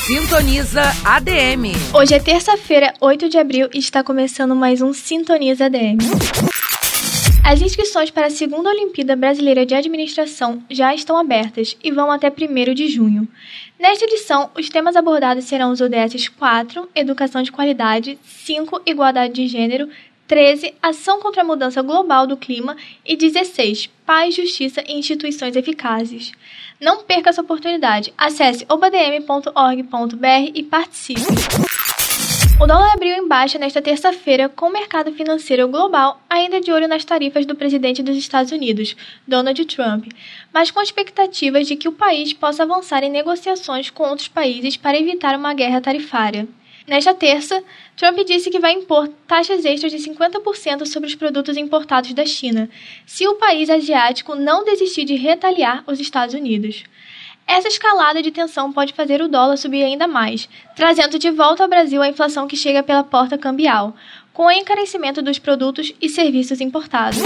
Sintoniza ADM. Hoje é terça-feira, 8 de abril, e está começando mais um Sintoniza ADM. As inscrições para a segunda Olimpíada Brasileira de Administração já estão abertas e vão até 1º de junho. Nesta edição, os temas abordados serão os ODS 4, Educação de Qualidade, 5, Igualdade de Gênero, 13, Ação contra a Mudança Global do Clima e 16, Paz, Justiça e Instituições Eficazes. Não perca essa oportunidade. Acesse obadm.org.br e participe. O dólar abriu em baixa nesta terça-feira, com o mercado financeiro global ainda de olho nas tarifas do presidente dos Estados Unidos, Donald Trump, mas com expectativas de que o país possa avançar em negociações com outros países para evitar uma guerra tarifária. Nesta terça, Trump disse que vai impor taxas extras de 50% sobre os produtos importados da China, se o país asiático não desistir de retaliar os Estados Unidos. Essa escalada de tensão pode fazer o dólar subir ainda mais, trazendo de volta ao Brasil a inflação que chega pela porta cambial, com o encarecimento dos produtos e serviços importados.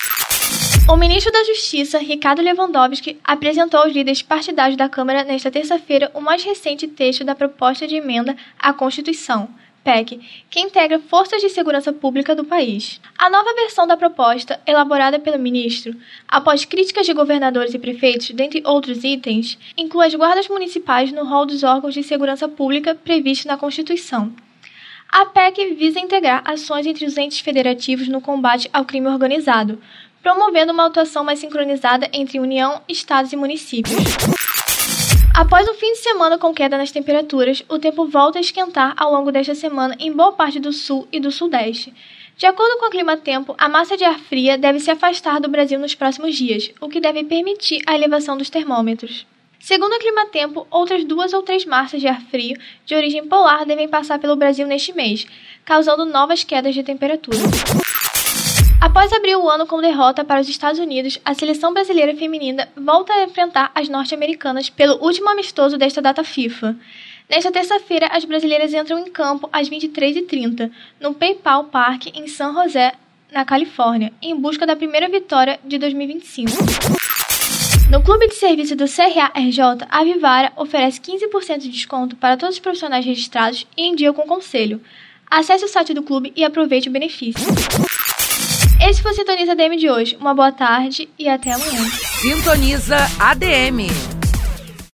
O ministro da Justiça, Ricardo Lewandowski, apresentou aos líderes partidários da Câmara nesta terça-feira o mais recente texto da proposta de emenda à Constituição, PEC, que integra forças de segurança pública do país. A nova versão da proposta, elaborada pelo ministro, após críticas de governadores e prefeitos, dentre outros itens, inclui as guardas municipais no rol dos órgãos de segurança pública previsto na Constituição. A PEC visa integrar ações entre os entes federativos no combate ao crime organizado, promovendo uma atuação mais sincronizada entre União, Estados e municípios. Após um fim de semana com queda nas temperaturas, o tempo volta a esquentar ao longo desta semana em boa parte do sul e do sudeste. De acordo com o Climatempo, a massa de ar fria deve se afastar do Brasil nos próximos dias, o que deve permitir a elevação dos termômetros. Segundo o Climatempo, outras 2 ou 3 massas de ar frio de origem polar devem passar pelo Brasil neste mês, causando novas quedas de temperatura. Após abrir o ano com derrota para os Estados Unidos, a seleção brasileira feminina volta a enfrentar as norte-americanas pelo último amistoso desta data FIFA. Nesta terça-feira, as brasileiras entram em campo às 23h30, no PayPal Park, em San José, na Califórnia, em busca da primeira vitória de 2025. No Clube de Serviço do CRA-RJ, a Vivara oferece 15% de desconto para todos os profissionais registrados e em dia com conselho. Acesse o site do clube e aproveite o benefício. Esse foi o Sintoniza ADM de hoje. Uma boa tarde e até amanhã. Sintoniza ADM.